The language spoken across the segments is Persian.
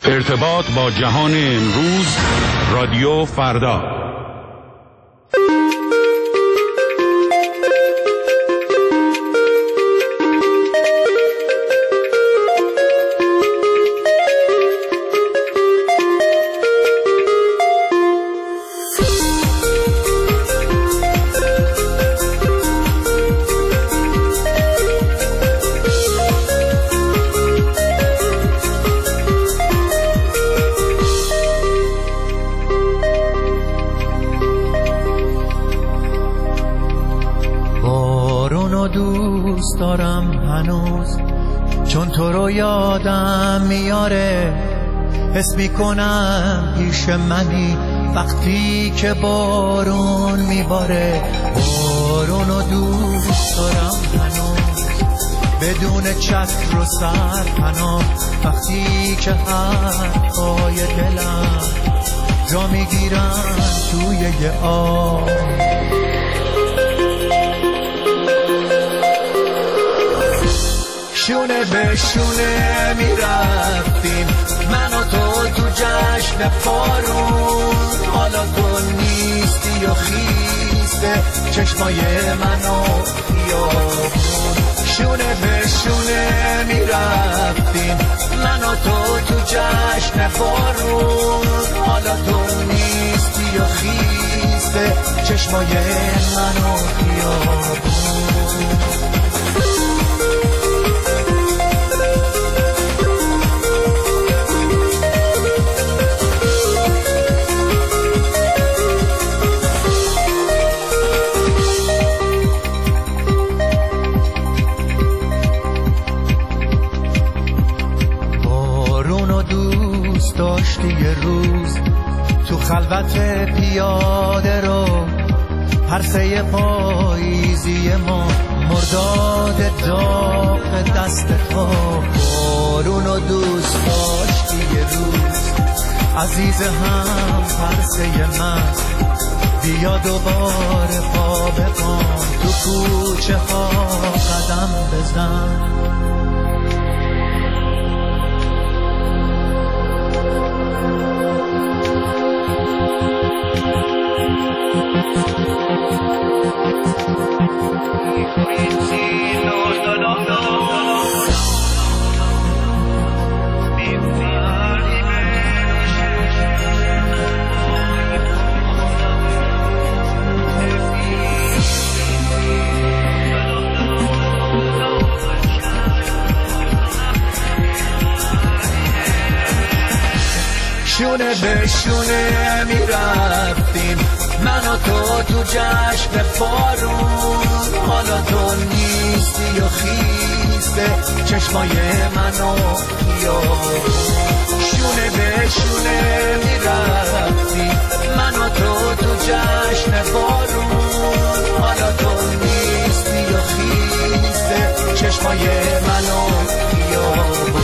ارتباط با جهان امروز، رادیو فردا. دوست دارم هنوز، چون تو رو یادم میاره. حس میکنم پیش منی وقتی که بارون میباره. بارونو دوست دارم هنوز، بدون چتر و سرپناه. وقتی که حرفای دلم جا میگیرن توی یه آب. شونه به شونه میرفتیم من و تو جشن بارون. حالا تو نیستی و خیسته چشمای من و خیابون. شونه به شونه میرفتیم من و تو جشن بارون. حالا تو نیستی و خیسته چشمای من و خیابون. داشتی یه روز تو خلوت پیاده رو، پرسه پاییزی ما، مرداد داغ دست تو. بارونو دوست داشتی یه روز عزیز هم پرسه من. بیا دوباره پا به پام تو کوچه ها قدم بزن. شونه به شونه میرفتیم من و تو جشن بارون. حالا تو نیستی و خیسته چشمای من و خیابون. شونه به شونه میرفتیم من و تو جشن بارون. حالا تو نیستی و خیسته چشمای من و خیابون.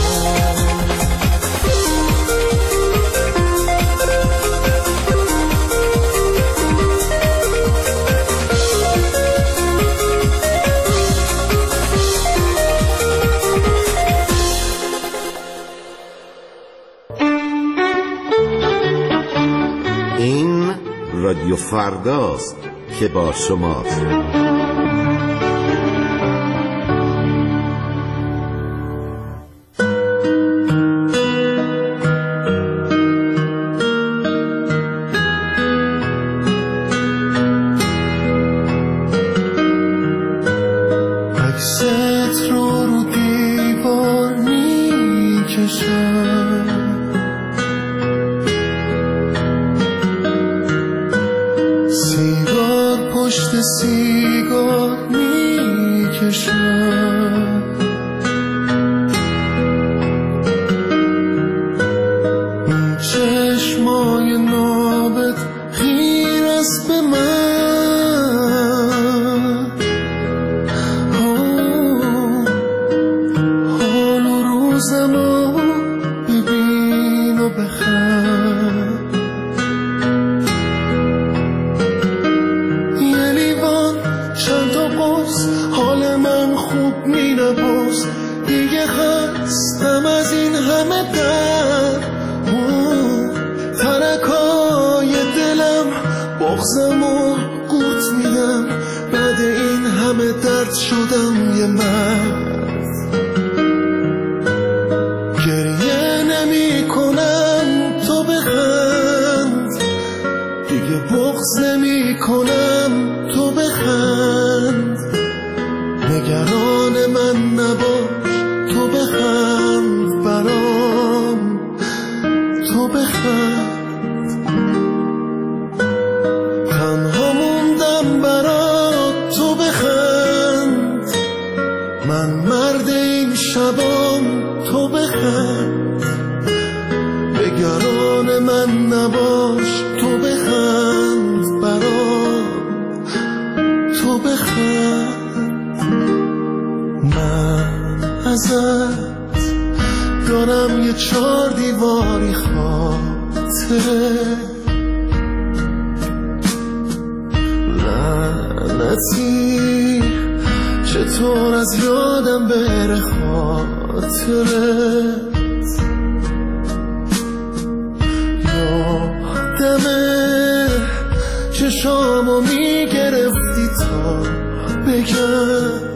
رادیو فرداست که با شماست. عکست رو دیوار میکشم، پشت سیگار میکشم. اون چشمای نابت خیر است به من. حال و روزمو ببین و بخند. حال من خوب می نباز، دیگه خستم از این همه درد. بغزمو قورت میدم، بعد این همه درد شدم یه مرد. گریه نمی کنم تو بخند، دیگه بغز نمی کنم تو بخند. نگران من نباش تو بخند برام، تو بخند. تنها موندم برات تو بخند، من مرد این شبام تو بخند. نگران من نباش تو بخند برام، تو بخند. من ازت دارم یه 4 دیواری خاطره، لعنتی چطور از یادم بره خاطرت. یادمه چشامو میگرفتی تا بگم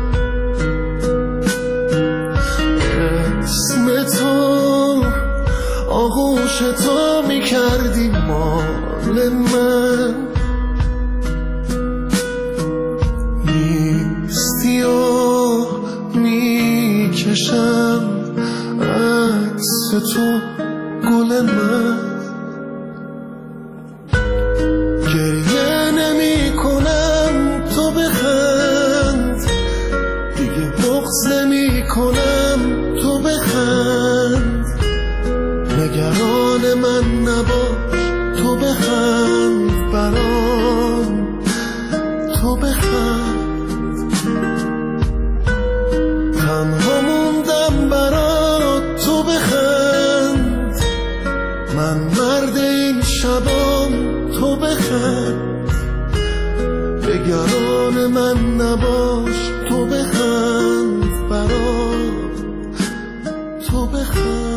اسم تو، آغوش تو میکردی مال من. نیستی و میکشم عکس تو گل من. گریه نمی کنم تو بخند، دیگه بغض نمی کنم تو بخند. نگران من نباش تو بخند برام، تو بخند. تنها موندم برات تو بخند، من مرد این شبام تو بخند. نگران من نباش تو بخند برام، تو بخند.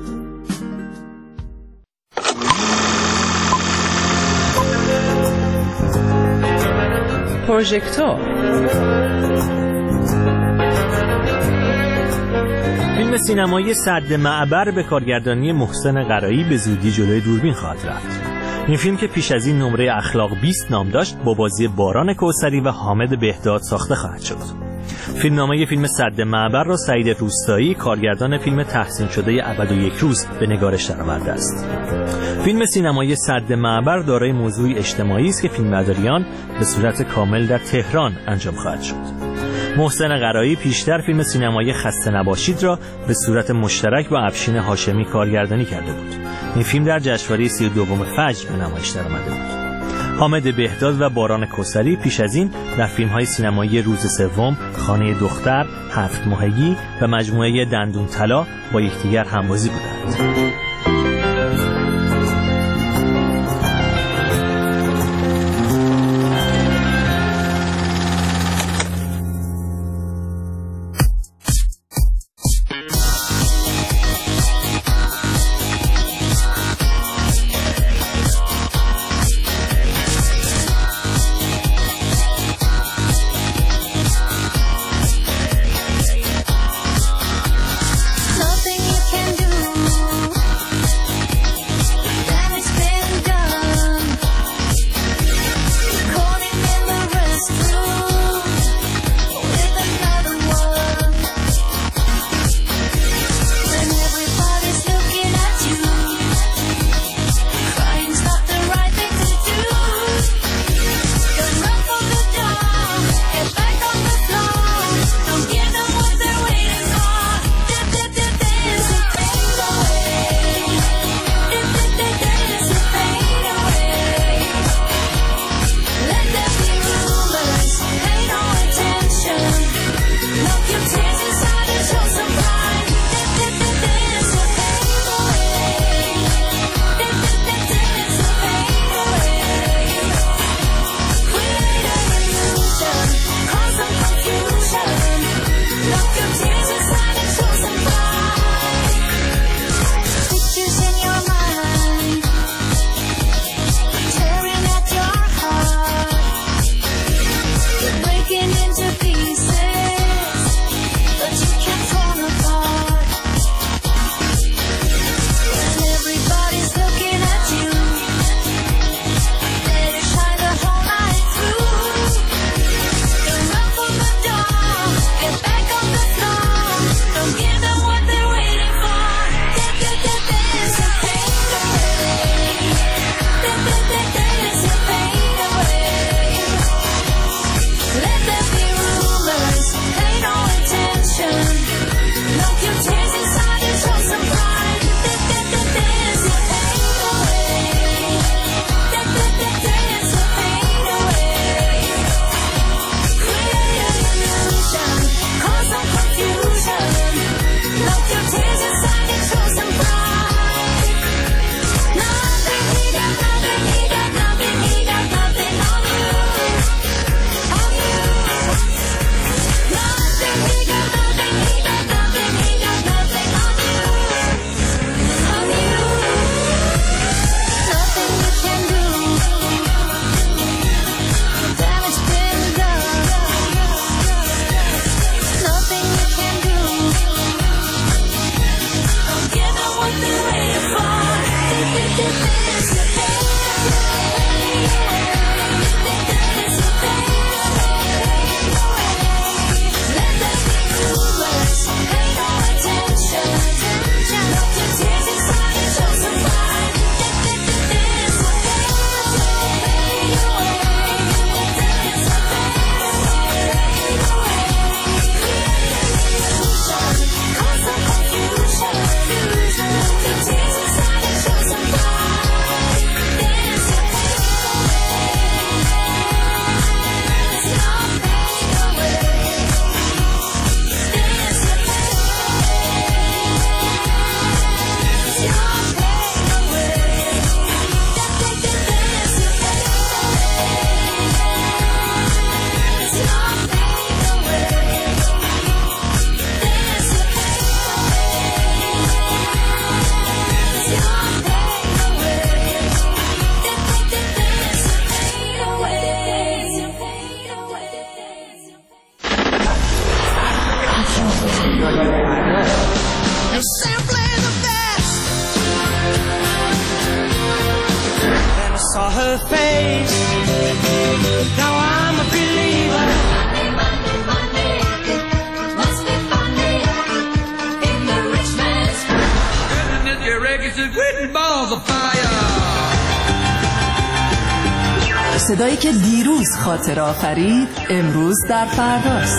پروژکتور فیلم سینمایی سد معبر به کارگردانی محسن قرایی به زودی جلوی دوربین خواهد رفت. این فیلم که پیش از این نمره اخلاق 20 نام داشت، با بازی باران کوثری و حامد بهداد ساخته خواهد شد. فیلمنامه فیلم سد معبر را سعید روستایی، کارگردان فیلم تحسین شده ابد و یک روز، به نگارش درآورده است. فیلم سینمایی سد معبر دارای موضوعی اجتماعی است که فیلمبرداری آن به صورت کامل در تهران انجام خواهد شد. محسن قرایی پیشتر فیلم سینمایی خسته نباشید را به صورت مشترک با افشین هاشمی کارگردانی کرده بود. این فیلم در جشنواره 32 فجر به نمایش درآمده بود. حامد بهداد و باران کوثری پیش از این در فیلم‌های سینمایی روز سوم، خانه دختر، 7 ماهگی و مجموعه دندون طلا با یکدیگر همبازی بودند. Saw her face. Now I'm a believer. Money, money, must be funny in the rich man's world. And your records are written balls of fire. صدایی که دیروز خاطر آفرید امروز در فرداست.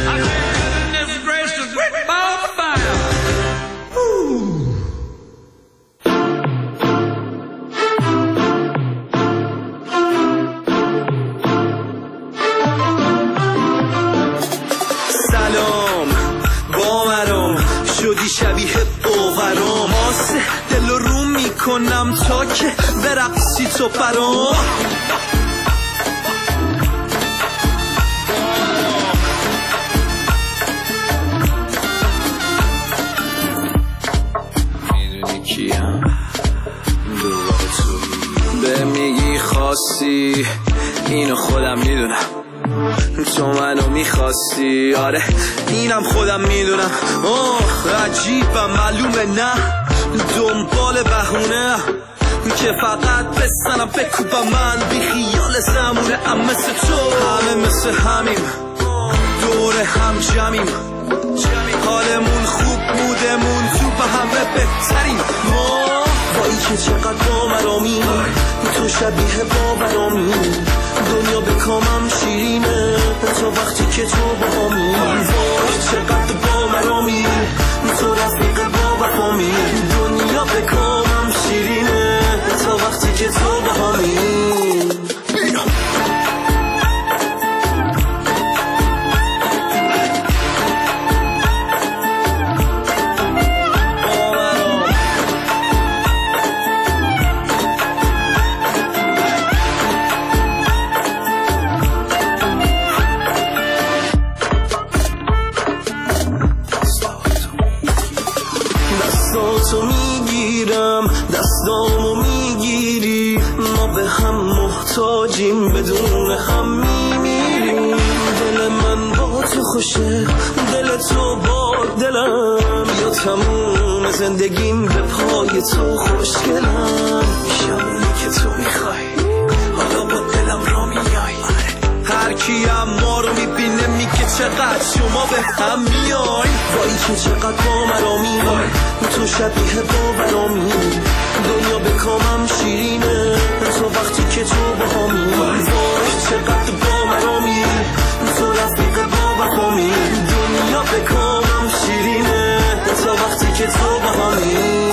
شدی شبیه باورام آسه دل رو میکنم تا که برقصی تو برام میدونی کیم دوباره توی به میگی خواستی اینو خودم میدونم تو منو میخواستی آره اینم خودم میدونم عجیبم معلومه نه دنبال بهونه که فقط بستنم بکوبم من بی خیال زمونه ام مثل تو همه مثل همیم دور هم جمعیم حالمون خوب مودمون تو به همه بهتریم وایی که چقدر باورامی تو شبیه باورامی دنیا به کامم شیرینه تا وقتی که تو باهامی وای چقدر باورامی تو رفیق باورامی دنیا به کامم شیرینه تا وقتی که تو باهامی دستاتو میگیرم دستامو میگیری ما به هم محتاجیم بدون هم میمیریم دل من با تو خوشه دل تو با دلم یا تموم زندگیم به پای تو خوشگلم شمونی که تو میخوای حالا با دلم را میای هر کی ما رو میبینه میگه چقدر شما به هم میای وای که چقدر با مرامی تو شبیه باورامی دنیا به کامم شیرینه تو وقتی که تو باهامی وای چقدر با مرامی تو رفیق باورامی دنیا به کامم شیرینه تا وقتی که تو باهامی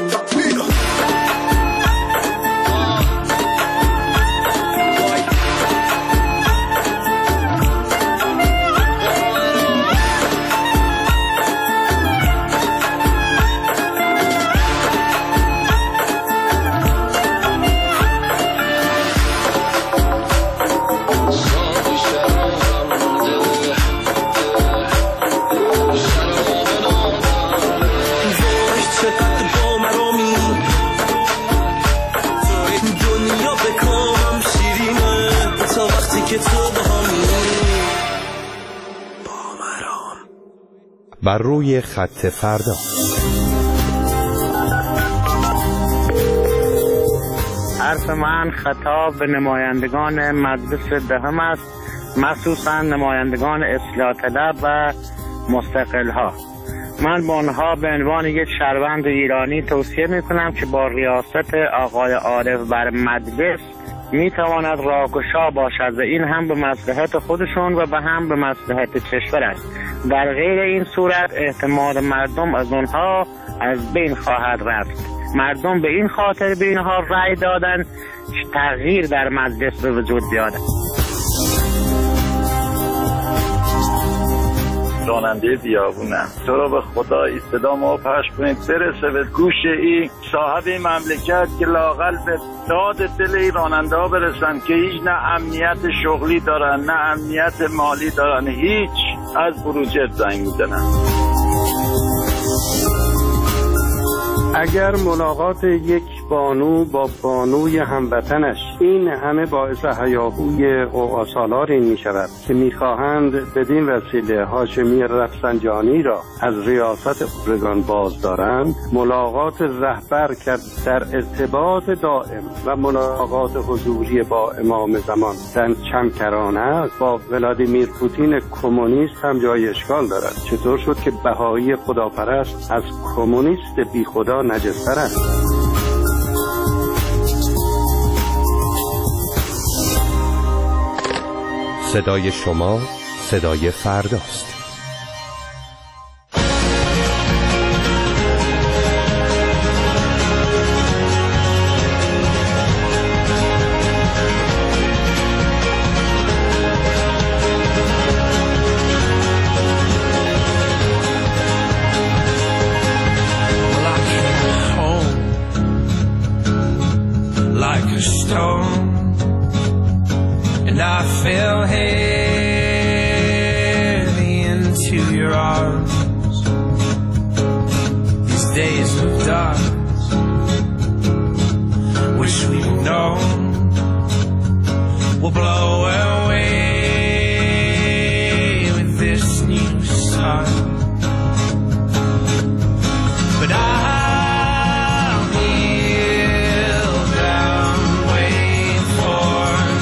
بر روی خط فردا حرف من خطاب به نمایندگان مجلس دهم است، مخصوصا نمایندگان اصلاح طلب و مستقل ها. من به آنها به عنوان یک شهروند ایرانی توصیه میکنم که با ریاست آقای عارف بر مجلس میتواند راهگشا باشد و این هم به مصلحت خودشون و به هم به مصلحت کشور است. در غیر این صورت اعتماد مردم از آنها از بین خواهد رفت. مردم به این خاطر به اینها رأی دادن تغییر در مجلس به وجود بیاد. راننده بیابونم، تو رو به خدا این صدا ما پخش کنید برسه به گوش این صاحب این مملکت که لااقل به داد دل این راننده ها برسن که هیچ نه امنیت شغلی دارن نه امنیت مالی دارن، هیچ از بروجرد زنگ میزنن. اگر ملاقات یک بانو با بانوی هموطنش این همه باعث هیاهوی قوقاسالاری می شود که می خواهند بدین وسیله هاشمی رفسنجانی را از ریاست اورگان باز دارند، ملاقات رهبر که در ارتباط دائم و ملاقات حضوری با امام زمان در چمکرانه با ولادیمیر پوتین کمونیست هم جای اشکال دارد. چطور شد که بهایی خداپرست از کمونیست بی خدا نجستر است؟ صدای شما صدای فرداست. Fell heavy into your arms. These days of dark, wish we'd known, will blow away with this new sun. But I'll kneel down, wait for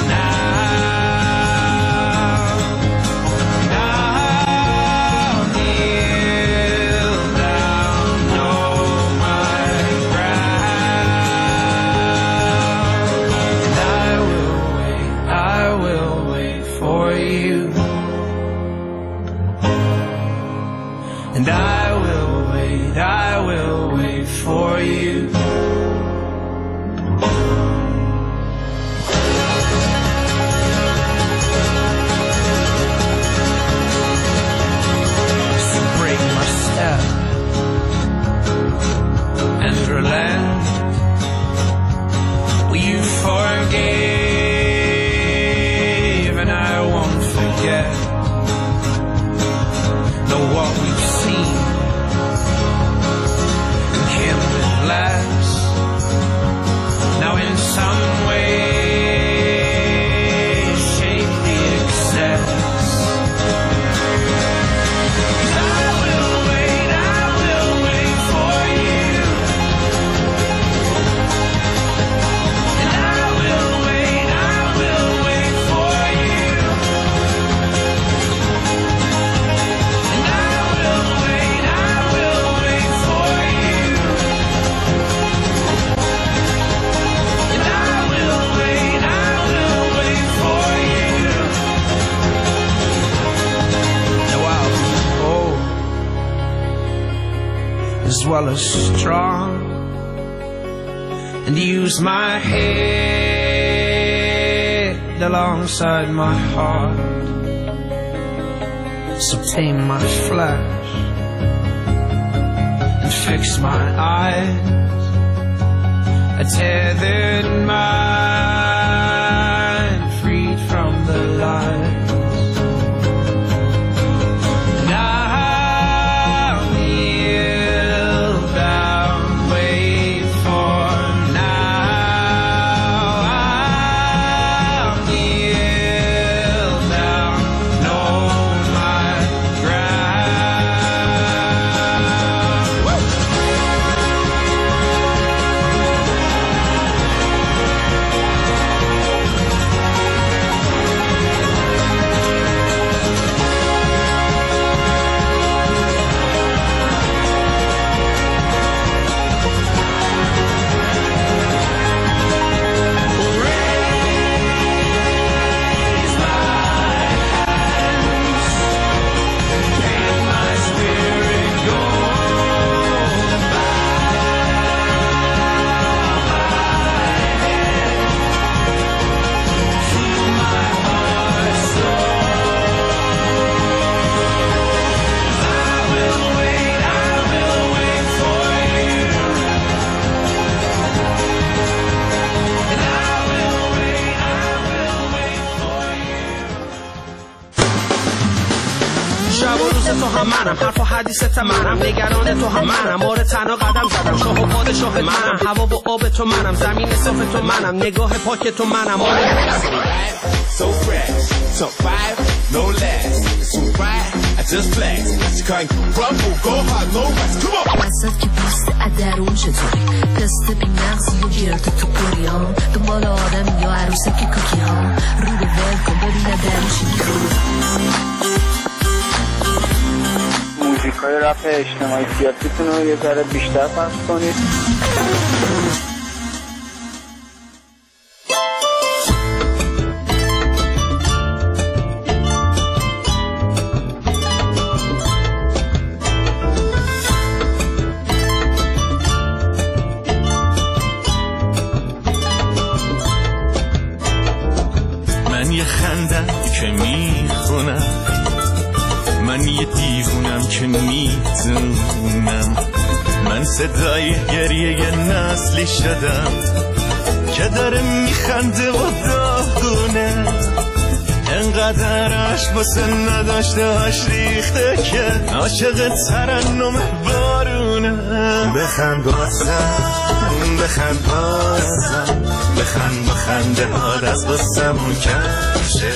and I will wait for you. So break my step and relent. Will you forgive and I won't forget. Know what we've seen can't live less. Now in some way shape the excess. I will wait for you. And I will wait for you. And I will wait for you. And I will wait for you. Now I'll be bold as well as strong and use my head alongside my heart. So tame my flesh and fix my eyes. A tethered mind freed from the lies. And I'll kneel down, wait for now. I'll kneel down, know my ground. هم منم، حرف و حدیثت منم، نگران تو هم منم، آره تنها قدم زدم، شاه و پادشاه منم، هوا و آب تو منم، زمین صاف تو منم، نگاه پاک تو منم. So fresh, top 5, no less. It's too bright, I just flex. You can't crumble, go hard, no rest. Come on. وسط که پست ادرون چطوری پست بی مغزی و گرد تو قریام دنبال آدم یا عروسک کوکی ها رو به ول کن ببینه درشی موزیکای رپ اجتماعی سیاسیتون رو یه ذره بیشتر پخش کنید. من یه خندم که میخونم، من یه دیوونم که میدونم، من صدای گریه یه نسلی شدم که داره میخنده و داغونه، انقدر عشق واسه نداشتهاش ریخته که عاشق ترنم بارونه. بخند بازم، بخند بازم، بخند بخنده ها دست بسمون کشه،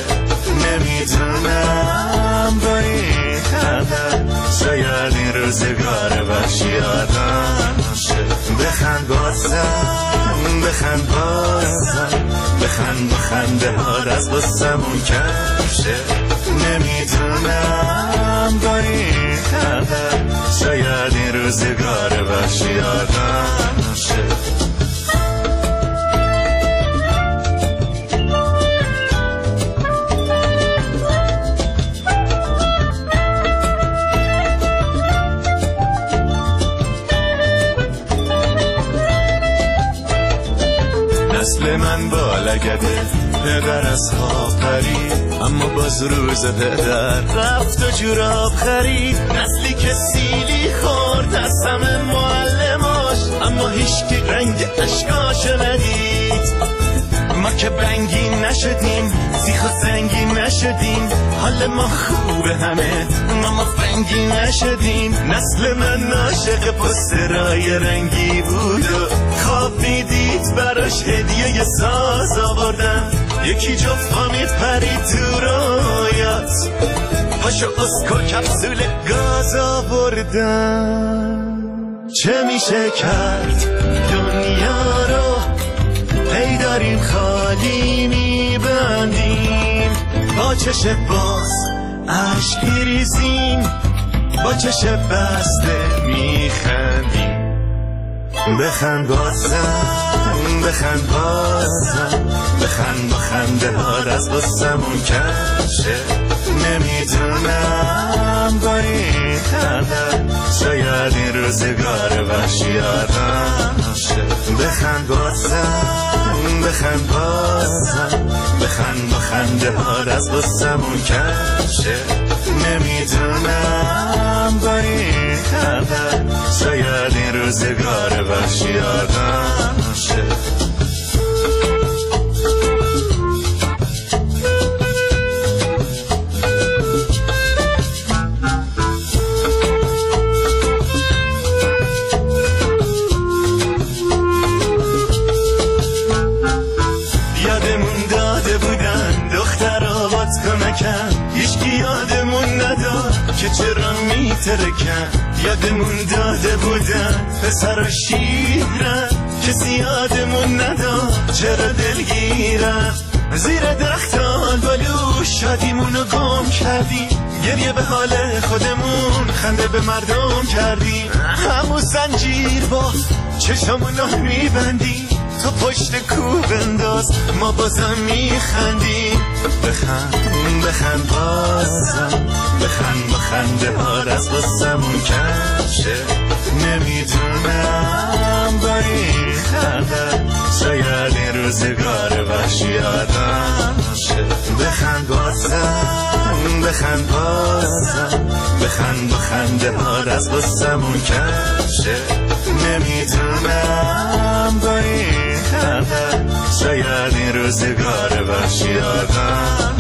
نمیدونم با این خنده شاید این روزگار وحشی آدم شه. بخند بازم، بخند بازم، بخند بخنده ها دست بسمون کشه، نمیدونم با این خنده شاید این روزگار وحشی آدم شه. نسل من با لگده پدر از خواب پرید، اما باز روز پدر رفت و جوراب خرید. نسلی که سیلی خورد از همه معلماش، اما هیچکی رنگ اشکاشو ندید. ما که بنگین نشدیم، سیخ و زنگین نشدیم، حال ما خوبه همه ما فنگین نشدیم. نسل من عاشق پسترهای رنگی بود و خواب میدید براش هدیه یه ساز آوردن، یکی جفت امید پرید تو رویات، پاشو اسکو کپسول گاز آوردن. چه میشه کرد دنیا رو هی داریم خالی میبندیم، با چش باز عشق میریزیم، با چش بسته میخندیم. بخند بازم، بخند بازم، بخند بخنده ها دست بسمون کشه، نمیدونم با این خنده شاید این روزگار وحشی آدم شه. بخند بازم، بخند بازم، بخند بخنده ها دست بسمون کشه، نمیدونم با این خنده شاید این روزگار وحشی آدم شه. هیچکی یادمون نداد که چرا میترکن، یادمون داده بودن پسر و شیرن، کسی یادمون نداد چرا دلگیرن. زیر درختان بالو شادیمونو گم کردیم، گریه به حال خودمون خنده به مردم کردیم. همون زنجیر با چشمونو میبندیم، تو پشت کوب انداز ما بازم میخندیم. بخند بخند بازم، بخند بخنده ها دست بسمون کشه، نمیدونم با این خنده شاید این روزگار وحشی آدم شه. بخند بازم، بخند بازم، بخند بخنده ها دست بسمون کشه، نمیدونم با این خنده شاید این روزگار وحشی آدم